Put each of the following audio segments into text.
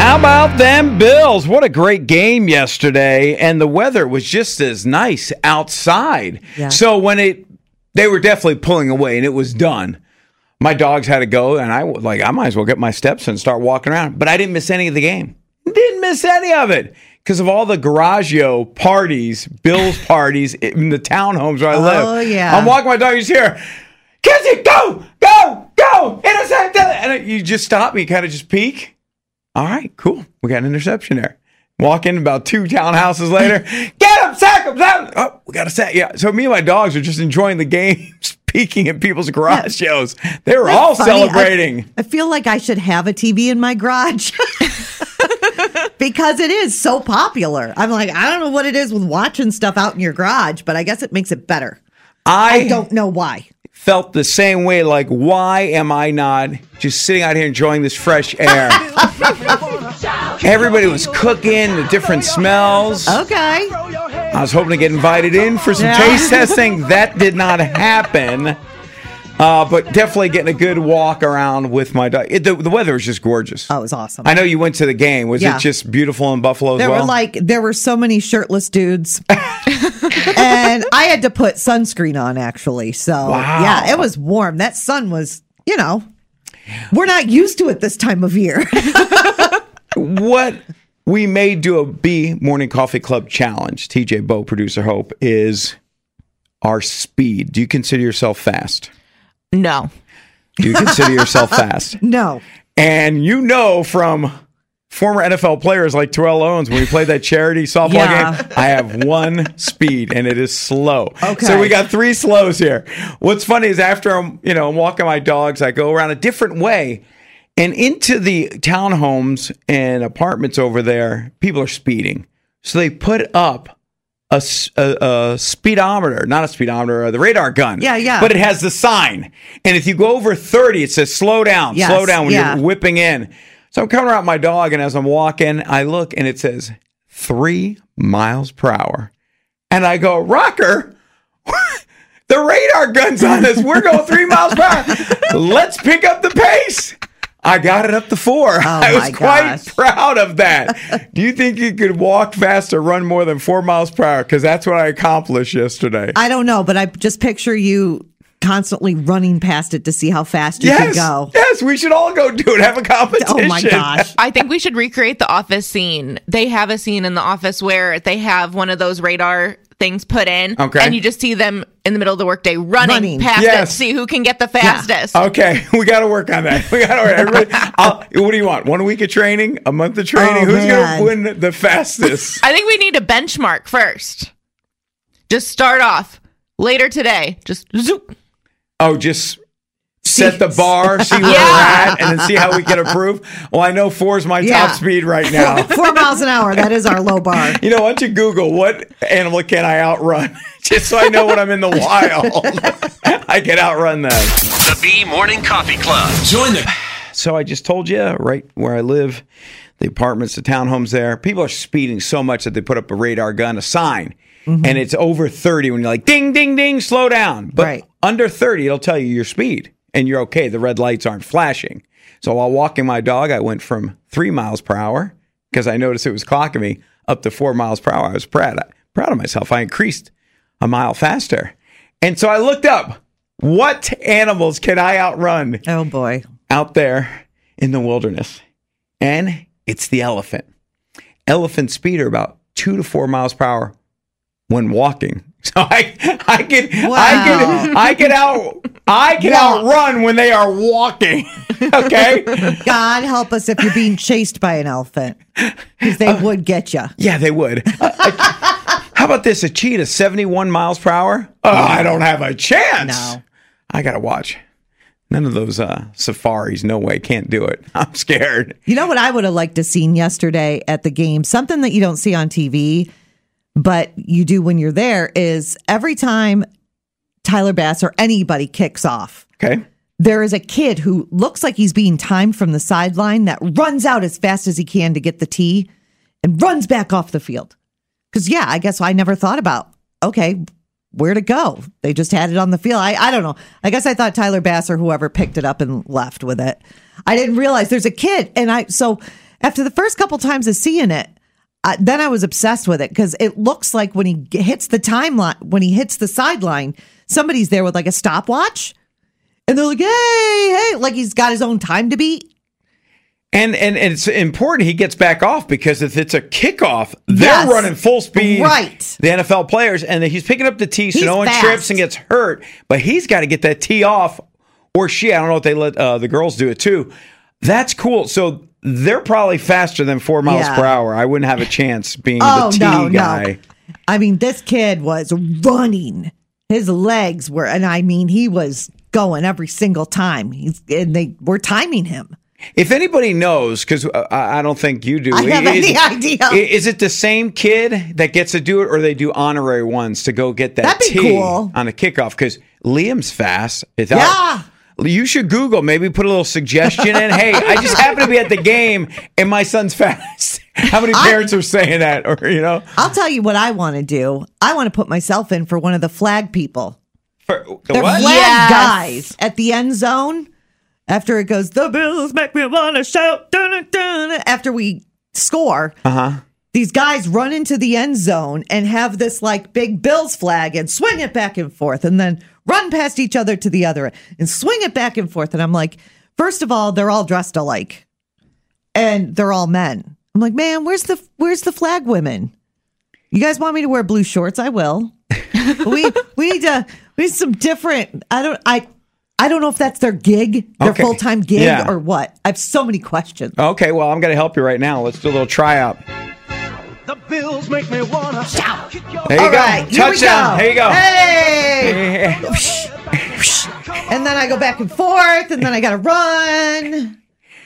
How about them Bills? What a great game yesterday, and the weather was just as nice outside. Yeah. So when they were definitely pulling away, and it was done. My dogs had to go, and I might as well get my steps and start walking around. But I didn't miss any of the game. Didn't miss any of it because of all the Garagio parties, Bills parties in the townhomes where I live. Oh, yeah. I'm walking my dog, he's here. Kizzy, go, go, go, intercept. And you just stop me, kind of just peek. All right, cool. We got an interception there. Walk in about 2 townhouses later. Get him, sack him, sack him. Oh, we got a sack. Yeah. So me and my dogs are just enjoying the games, peeking at people's garage shows. They were all funny. celebrating. I feel like I should have a TV in my garage because it is so popular. I'm like, I don't know what it is with watching stuff out in your garage, but I guess it makes it better. I don't know why. Felt the same way, like, why am I not just sitting out here enjoying this fresh air? Everybody was cooking, the different smells. Okay. I was hoping to get invited in for some taste testing. That did not happen. But definitely getting a good walk around with my dog. The weather was just gorgeous. Oh, it was awesome. I know you went to the game. Was Yeah. it just beautiful in Buffalo as well? There were so many shirtless dudes. And I had to put sunscreen on, actually. So, Wow. yeah, it was warm. That sun was, we're not used to it this time of year. What we may do a B Morning Coffee Club challenge, TJ Bo, producer Hope, is our speed. Do you consider yourself fast? No. Do you consider yourself fast? No. And from former NFL players like Terrell Owens, when we played that charity softball game, I have one speed, and it is slow. Okay. So we got 3 slows here. What's funny is after I'm walking my dogs, I go around a different way. And into the townhomes and apartments over there, people are speeding. So they put up a speedometer, not a speedometer, the radar gun. Yeah. But it has the sign. And if you go over 30, it says slow down, Yes, slow down when yeah. you're whipping in. So I'm coming around my dog, and as I'm walking, I look, and it says 3 miles per hour. And I go, Rocker, the radar gun's on us. We're going 3 miles per hour. Let's pick up the pace. I got it up to 4. I was quite proud of that. Do you think you could walk fast or run more than 4 miles per hour? Because that's what I accomplished yesterday. I don't know, but I just picture you constantly running past it to see how fast you can go. Yes, we should all go do it. Have a competition. Oh, my gosh. I think we should recreate the Office scene. They have a scene in the Office where they have one of those radar things put in. Okay. And you just see them in the middle of the workday running past it, see who can get the fastest. Okay, we got to work on that. We got to work. Everybody, what do you want? 1 week of training? A month of training? Oh, Who's man. going to win the fastest? I think we need a benchmark first. Just start off later today. Just zoop. Oh, just set the bar, see where we're at, and then see how we can improve. Well, I know 4 is my top speed right now. 4 miles an hour. That is our low bar. Why don't you Google what animal can I outrun? Just so I know when I'm in the wild, I can outrun them. The B Morning Coffee Club. Join the... So I just told you, right where I live, the apartments, the townhomes there, people are speeding so much that they put up a radar gun, a sign, and it's over 30 when you're like, ding, ding, ding, slow down. But under 30, it'll tell you your speed, and you're okay. The red lights aren't flashing. So while walking my dog, I went from 3 miles per hour, because I noticed it was clocking me, up to 4 miles per hour. I was proud of myself. I increased a mile faster. And so I looked up, what animals can I outrun? Oh, boy. Out there in the wilderness. And it's the elephant. Elephant speed are about 2 to 4 miles per hour when walking. So I can outrun when they are walking. Okay? God help us if you're being chased by an elephant, because they would get you. Yeah, they would. How about this? A cheetah, 71 miles per hour? Oh, I don't have a chance. No. I got to watch. None of those safaris. No way. Can't do it. I'm scared. You know what I would have liked to seen yesterday at the game? Something that you don't see on TV, but you do when you're there, is every time Tyler Bass or anybody kicks off, okay, there is a kid who looks like he's being timed from the sideline that runs out as fast as he can to get the tee and runs back off the field. Because, yeah, I guess I never thought about, okay, where to go? They just had it on the field. I don't know. I guess I thought Tyler Bass or whoever picked it up and left with it. I didn't realize there's a kid. And so After the first couple times of seeing it, then I was obsessed with it because it looks like when he hits the timeline, when he hits the sideline, somebody's there with like a stopwatch, and they're like, "Hey, like he's got his own time to beat." And it's important he gets back off because if it's a kickoff, they're running full speed. Right. The NFL players, and he's picking up the tee so He's no one fast. trips and gets hurt. But he's got to get that tee off, or she. I don't know if they let the girls do it too. That's cool. So they're probably faster than 4 miles per hour. I wouldn't have a chance being the tee guy. No. I mean, this kid was running. His legs were, and I mean, he was going every single time. And they were timing him. If anybody knows, because I don't think you do. I have any idea. Is it the same kid that gets to do it, or they do honorary ones to go get that That'd be tee cool. on the kickoff? Because Liam's fast. Yeah. You should Google, maybe put a little suggestion in. Hey, I just happen to be at the game, and my son's fast. How many parents are saying that? Or I'll tell you what I want to do. I want to put myself in for one of the flag people. They're flag guys at the end zone. After it goes, the Bills make me want to shout. Dun, dun, dun, after we score, these guys run into the end zone and have this like big Bills flag and swing it back and forth, and then run past each other to the other end and swing it back and forth. And I'm like, first of all, they're all dressed alike, and they're all men. I'm like, man, where's the flag women? You guys want me to wear blue shorts? I will. we need some different. I don't know if that's their gig, their full-time gig, or what. I have so many questions. Okay, well, I'm going to help you right now. Let's do a little tryout. The Bills make me want to shout. There you go. Right, Touchdown. Here you go. Hey! And then I go back and forth, and then I got to run.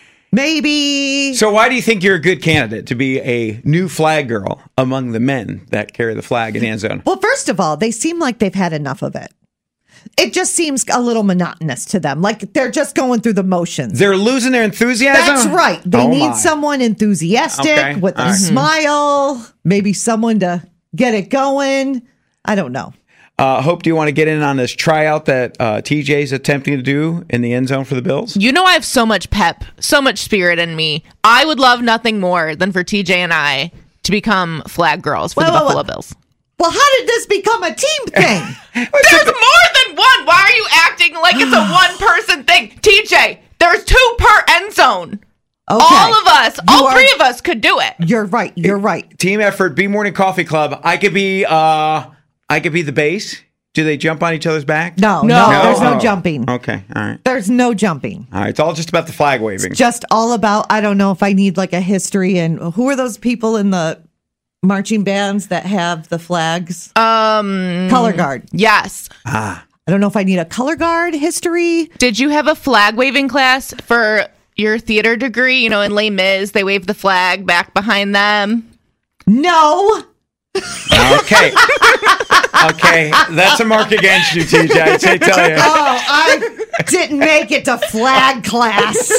Maybe. So why do you think you're a good candidate to be a new flag girl among the men that carry the flag in the end zone? Well, first of all, they seem like they've had enough of it. It just seems a little monotonous to them. Like they're just going through the motions. They're losing their enthusiasm? That's right. They need someone enthusiastic with a smile, maybe someone to get it going. I don't know. Hope, do you want to get in on this tryout that TJ's attempting to do in the end zone for the Bills? You know, I have so much pep, so much spirit in me. I would love nothing more than for TJ and I to become flag girls for the Buffalo Bills. Well, how did this become a team thing? There's more than one. Why are you acting like it's a one-person thing? TJ, there's 2 per end zone. Okay. All of us, all 3 of us could do it. You're right. You're right. Team effort, B Morning Coffee Club. I could be the base. Do they jump on each other's back? No. There's no jumping. Okay, all right. There's no jumping. All right, it's all just about the flag waving. It's just all about, I don't know if I need like a history and who are those people in the marching bands that have the flags? Color guard. Yes. I don't know if I need a color guard history. Did you have a flag waving class for your theater degree? You know, in Les Mis, they wave the flag back behind them. No. Okay. Okay, that's a mark against you, TJ. I tell you. Oh, I didn't make it to flag class.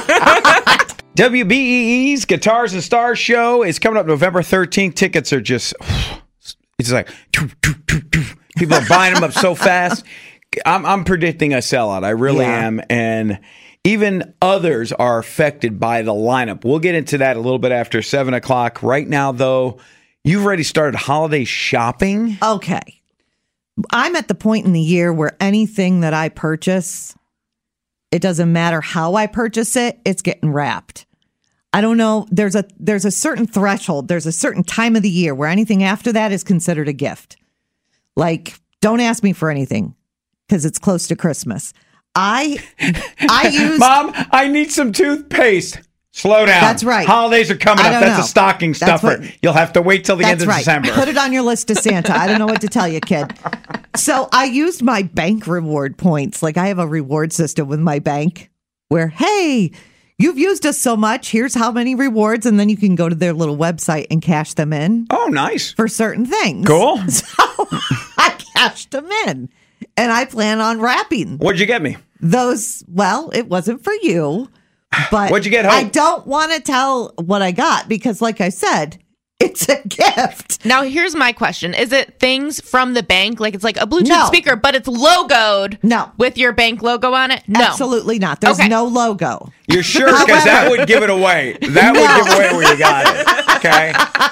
WBEE's Guitars and Stars show is coming up November 13th. Tickets are just, it's like, people are buying them up so fast. I'm predicting a sellout. I really am. And even others are affected by the lineup. We'll get into that a little bit after 7 o'clock. Right now, though, you've already started holiday shopping. Okay. I'm at the point in the year where anything that I purchase, it doesn't matter how I purchase it, it's getting wrapped. I don't know. There's a certain threshold. There's a certain time of the year where anything after that is considered a gift. Like, don't ask me for anything because it's close to Christmas. I use Mom, I need some toothpaste. Slow down. That's right. Holidays are coming up. That's a stocking stuffer. You'll have to wait till the end of December. Put it on your list to Santa. I don't know what to tell you, kid. So I used my bank reward points. Like I have a reward system with my bank where, hey, you've used us so much. Here's how many rewards. And then you can go to their little website and cash them in. Oh, nice. For certain things. Cool. So I cashed them in. And I plan on wrapping. What'd you get me? Those, well, it wasn't for you. But what'd you get, Hope? I don't want to tell what I got because, like I said, It's a gift. Now, here's my question. Is it things from the bank? Like it's like a Bluetooth No. speaker, but it's logoed No. with your bank logo on it? No. Absolutely not. There's Okay. no logo. You're sure? Because that would give it away. That would give away where you got it. Okay.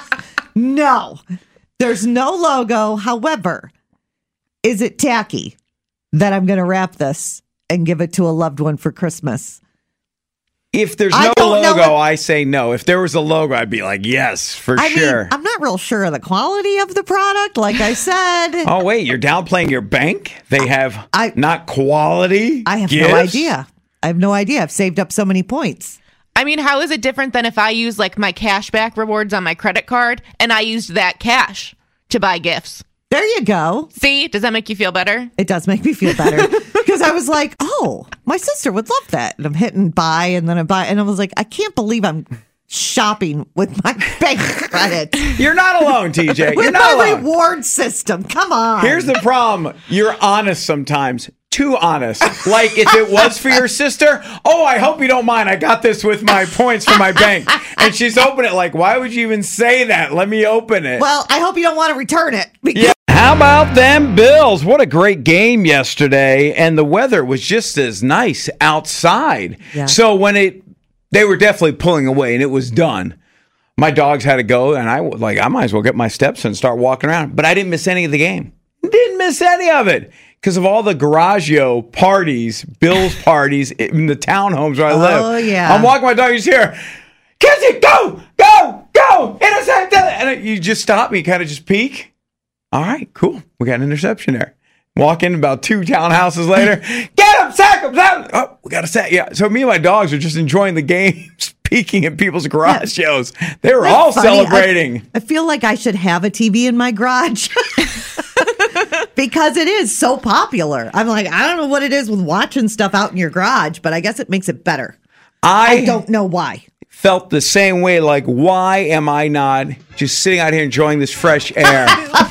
No. There's no logo. However, is it tacky that I'm going to wrap this and give it to a loved one for Christmas? If there's I no don't know logo, what- I say no. If there was a logo, I'd be like, yes, for I sure. mean, I'm not real sure of the quality of the product, like I said. Oh, wait, you're downplaying your bank? They have I- not quality I have gifts? no idea. I have no idea. I've saved up so many points. I mean, how is it different than if I use like my cashback rewards on my credit card and I used that cash to buy gifts? There you go. See, does that make you feel better? It does make me feel better because I was like, oh, my sister would love that. And I'm hitting buy and then I buy. And I was like, I can't believe I'm shopping with my bank credit. You're not alone, TJ. You're With not my alone. reward system. Come on. Here's the problem. You're honest sometimes. Too honest. Like if it was for your sister, oh, I hope you don't mind. I got this with my points from my bank. And she's opening it like, why would you even say that? Let me open it. Well, I hope you don't want to return it. Because Yeah. How about them Bills? What a great game yesterday. And the weather was just as nice outside. Yeah. So when they were definitely pulling away and it was done. My dogs had to go and I was like, I might as well get my steps and start walking around. But I didn't miss any of the game. Didn't miss any of it. Because of all the Garagio parties, Bills parties in the townhomes where I live. Oh, yeah. I'm walking my dog, you just hear, Kizzy, go, go, go, intercept. And you just stop me, kind of just peek. All right, cool. We got an interception there. Walk in about 2 townhouses later. Get him, sack him, sack him. Oh, we got a sack. Yeah. So me and my dogs are just enjoying the games, peeking at people's garage shows. They were all funny. celebrating. I feel like I should have a TV in my garage. Because it is so popular. I'm like, I don't know what it is with watching stuff out in your garage, but I guess it makes it better. I don't know why. Felt the same way. Like, why am I not just sitting out here enjoying this fresh air?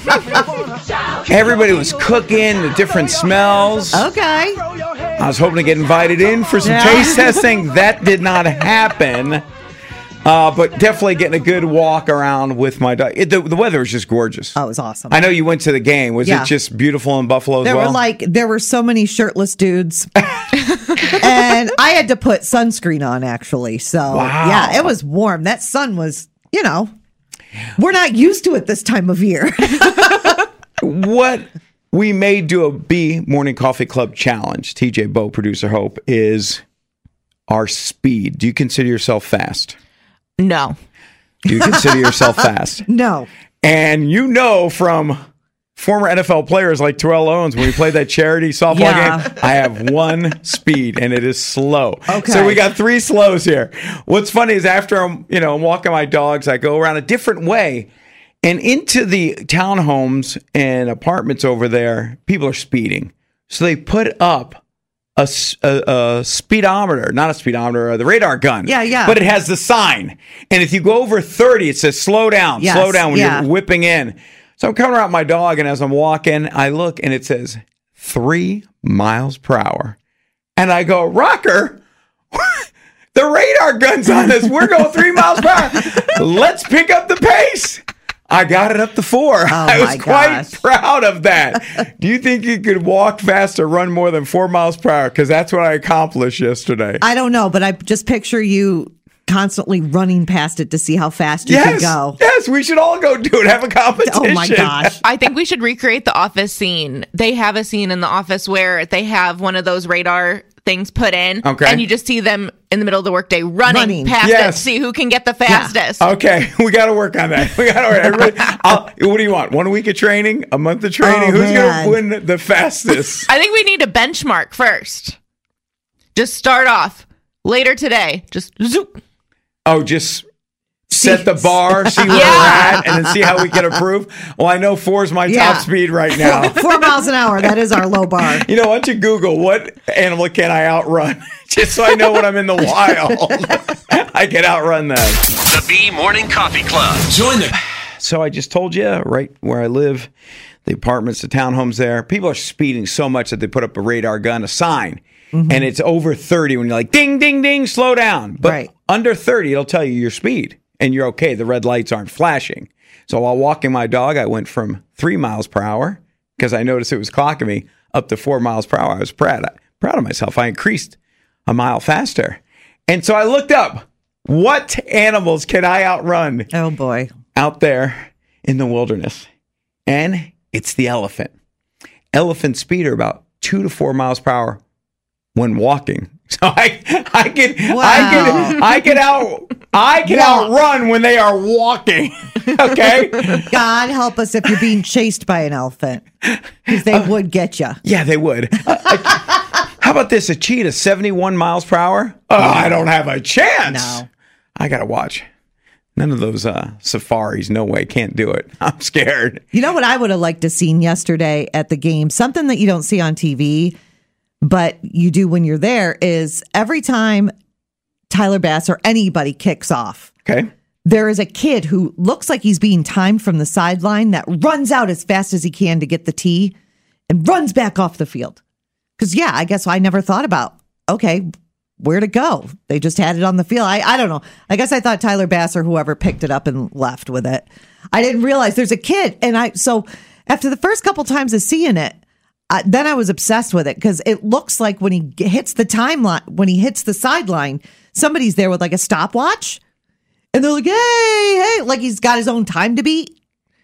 Everybody was cooking, the different smells. Okay. I was hoping to get invited in for some taste testing. That did not happen. But definitely getting a good walk around with my dog. The weather was just gorgeous. Oh, it was awesome. I know you went to the game. Was Yeah. it just beautiful in Buffalo as There well? there were so many shirtless dudes. And I had to put sunscreen on actually. So Wow. yeah, it was warm. That sun was, we're not used to it this time of year. What we may do a B Morning Coffee Club challenge, TJ Bo, producer Hope, is our speed. Do you consider yourself fast? No. Do you consider yourself fast? No. And from former NFL players like Terrell Owens, when we played that charity softball Yeah. game, I have one speed and it is slow. Okay. So we got 3 slows here. What's funny is after I'm walking my dogs, I go around a different way and into the townhomes and apartments over there, people are speeding. So they put up a speedometer, not a speedometer, the radar gun. Yeah. But it has the sign. And if you go over 30, it says slow down, Yes, slow down when yeah. you're whipping in. So I'm coming around my dog, and as I'm walking, I look, and it says 3 miles per hour. And I go, Rocker, the radar gun's on us. We're going 3 miles per hour. Let's pick up the pace. I got it up to 4. I was my quite gosh. proud of that. Do you think you could walk fast or run more than 4 miles per hour? Because that's what I accomplished yesterday. I don't know, but I just picture you constantly running past it to see how fast you can go. Yes, we should all go do it. Have a competition. Oh my gosh. I think we should recreate the Office scene. They have a scene in the Office where they have one of those radar things put in. Okay. And you just see them in the middle of the workday running past Yes. it, see who can get the fastest. Okay, we got to work on that. We got to work. Everybody, what do you want? 1 week of training? A month of training? Oh, Who's man. going to win the fastest? I think we need a benchmark first. Just start off later today. Just zoop. Oh, just set the bar, see where Yeah. we're at, and then see how we can improve. Well, I know 4 is my Yeah. top speed right now. 4 miles an hour. That is our low bar. You know, why don't you Google what animal can I outrun? Just so I know when I'm in the wild, I can outrun them. The B Morning Coffee Club. Join the So I just told you, right where I live, the apartments, the townhomes there, people are speeding so much that they put up a radar gun, a sign, and it's over 30 when you're like, ding, ding, ding, slow down. But Right. under 30, it'll tell you your speed. and you're okay. The red lights aren't flashing. So while walking my dog, I went from 3 miles per hour because I noticed it was clocking me up to 4 miles per hour. I was proud of myself. I increased a mile faster. And so I looked up, what animals can I outrun? Oh, boy. Out there in the wilderness. And it's the elephant. Elephant speed are about 2 to 4 miles per hour when walking. So I can outrun when they are walking. Okay. God help us if you're being chased by an elephant, because they would get you. Yeah, they would. How about this? A cheetah, 71 miles per hour. Oh, I don't have a chance. No. I gotta watch. None of those safaris. No way. Can't do it. I'm scared. You know what I would have liked to seen yesterday at the game? Something that you don't see on TV, but you do when you're there, is every time Tyler Bass or anybody kicks off, okay, there is a kid who looks like he's being timed from the sideline that runs out as fast as he can to get the tee and runs back off the field. Because, yeah, I guess I never thought about, okay, where to go? They just had it on the field. I don't know. I guess I thought Tyler Bass or whoever picked it up and left with it. I didn't realize there's a kid. And so after the first couple times of seeing it, then I was obsessed with it because it looks like when he hits the timeline, when he hits the sideline, somebody's there with like a stopwatch, and they're like, "Hey, like he's got his own time to beat."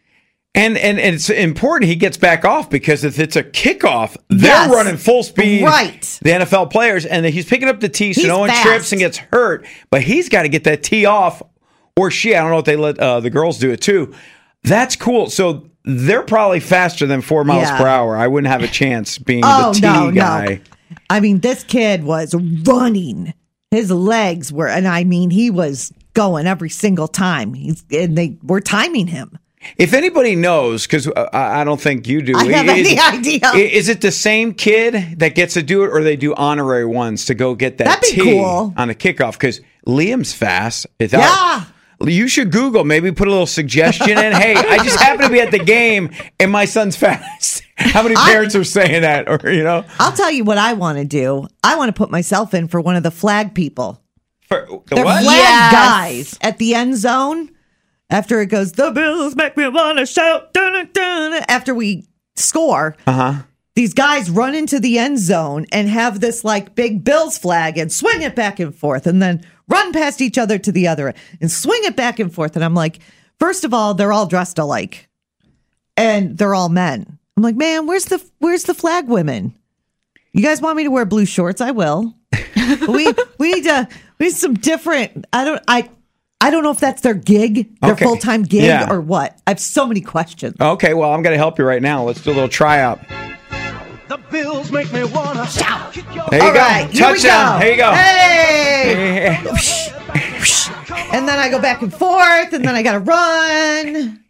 And it's important he gets back off, because if it's a kickoff, they're running full speed. Right. The NFL players, and he's picking up the tee so He's no one fast. trips and gets hurt. But he's got to get that tee off, or she. I don't know if they let the girls do it too. That's cool. So they're probably faster than 4 miles per hour. I wouldn't have a chance being the tee guy. No. I mean, this kid was running. His legs were, and I mean, he was going every single time. And they were timing him. If anybody knows, because I don't think you do. I have any idea. Is it the same kid that gets to do it, or they do honorary ones to go get that That'd be tee cool. on a kickoff? Because Liam's fast. Yeah. You should Google, maybe put a little suggestion in. Hey, I just happen to be at the game and my son's fast. How many parents are saying that? Or, I'll tell you what I want to do. I want to put myself in for one of the flag people. For the They're what? flag guys at the end zone. After it goes, the Bills make me want to shout. Dun, dun, dun, after we score, these guys run into the end zone and have this like big Bills flag and swing it back and forth, and then run past each other to the other and swing it back and forth. And I'm like, first of all, they're all dressed alike, and they're all men. I'm like, man, where's the flag women? You guys want me to wear blue shorts? I will. we need some different. I don't know if that's their gig, their full-time gig, or what. I have so many questions. Okay, well, I'm going to help you right now. Let's do a little tryout. The Bills make me wanna shout. There you All go. right, here we Touchdown. go. Here you go. Hey! And then I go back and forth, and then I got to run.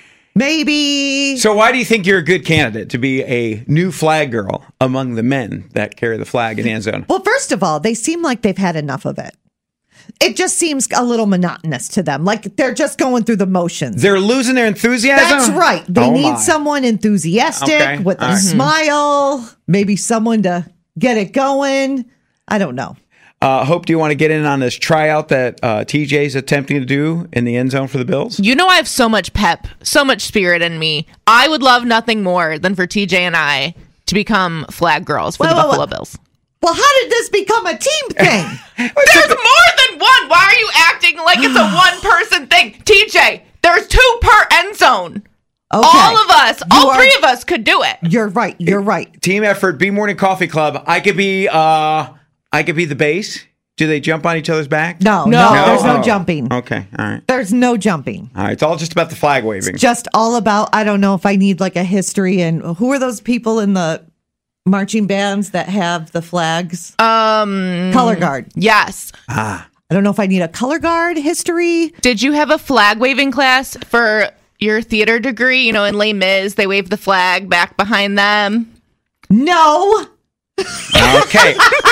Maybe. So why do you think you're a good candidate to be a new flag girl among the men that carry the flag in the end zone? Well, first of all, they seem like they've had enough of it. It just seems a little monotonous to them. Like they're just going through the motions. They're losing their enthusiasm? That's right. They need someone enthusiastic with a smile, maybe someone to get it going. I don't know. Hope, do you want to get in on this tryout that TJ's attempting to do in the end zone for the Bills? You know I have so much pep, so much spirit in me. I would love nothing more than for TJ and I to become flag girls for the Buffalo Bills. Well, how did this become a team thing? There's more than one. Why are you acting like it's a one-person thing? TJ, there's 2 per end zone. Okay. All of us, three of us could do it. You're right. You're right. Team effort, B Morning Coffee Club. I could be the base. Do they jump on each other's back? No. There's no jumping. Okay, all right. There's no jumping. All right, it's all just about the flag waving. It's just all about, I don't know if I need like a history, and who are those people in the marching bands that have the flags? Color guard. Yes. I don't know if I need a color guard history. Did you have a flag waving class for your theater degree? You know, in Les Mis, they wave the flag back behind them. No. Okay.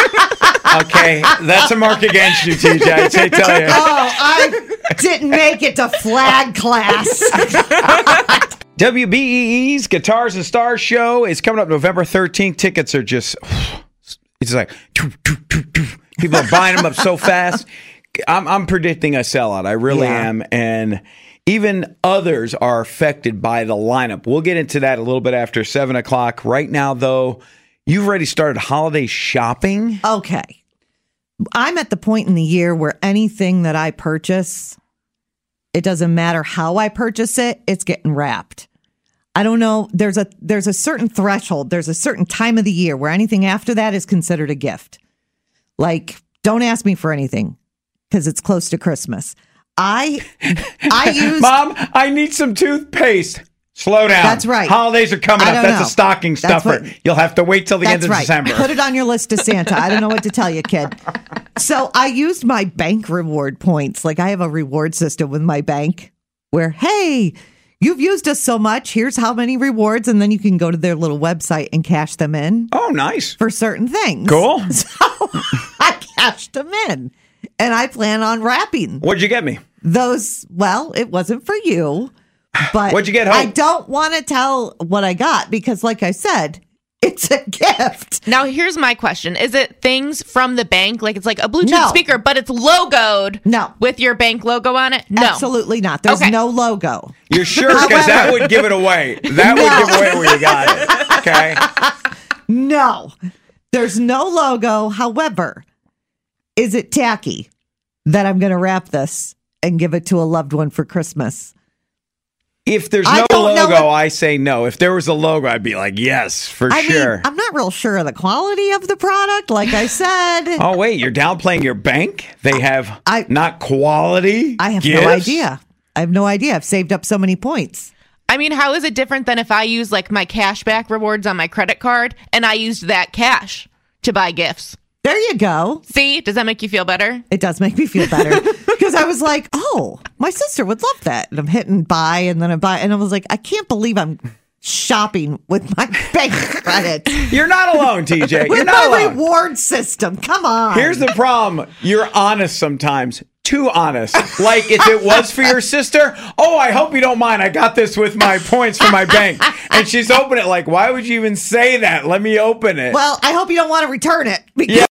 That's a mark against you, TJ. I tell you. Oh, I didn't make it to flag class. WBEE's Guitars and Stars show is coming up November 13th. Tickets are just, it's like, people are buying them up so fast. I'm predicting a sellout. I really am. And even others are affected by the lineup. We'll get into that a little bit after 7 o'clock. Right now, though, you've already started holiday shopping. Okay. I'm at the point in the year where anything that I purchase, it doesn't matter how I purchase it, it's getting wrapped. I don't know. There's a certain threshold. There's a certain time of the year where anything after that is considered a gift. Like, don't ask me for anything because it's close to Christmas. I use Mom, I need some toothpaste. Slow down. That's right. Holidays are coming up. That's know. a stocking stuffer. You'll have to wait till the end of December. Put it on your list to Santa. I don't know what to tell you, kid. So I used my bank reward points. Like I have a reward system with my bank where, hey, you've used us so much. Here's how many rewards. And then you can go to their little website and cash them in. Oh, nice. For certain things. Cool. So I cashed them in. And I plan on wrapping. What'd you get me? Those, well, it wasn't for you. But what'd you get home? I don't want to tell what I got because, like I said, it's a gift. Now, here's my question. Is it things from the bank? Like it's like a Bluetooth speaker, but it's logoed with your bank logo on it? No. Absolutely not. There's no logo. You're sure? Because that would give it away. That would give away where you got it. Okay. No. There's no logo. However, is it tacky that I'm going to wrap this and give it to a loved one for Christmas? If there's no logo, I say no. If there was a logo, I'd be like, yes, for sure. I'm not real sure of the quality of the product, like I said. Oh, wait, you're downplaying your bank? They have not quality I have gifts? no idea. I have no idea. I've saved up so many points. I mean, how is it different than if I use like my cashback rewards on my credit card and I used that cash to buy gifts? There you go. See, does that make you feel better? It does make me feel better because I was like, oh, my sister would love that. And I'm hitting buy and then I buy. And I was like, I can't believe I'm shopping with my bank credit. You're not alone, TJ. With You're not my alone. reward system. Come on. Here's the problem. You're honest sometimes. Too honest. Like if it was for your sister, oh, I hope you don't mind. I got this with my points from my bank. And she's opening it like, why would you even say that? Let me open it. Well, I hope you don't want to return it. Because yeah.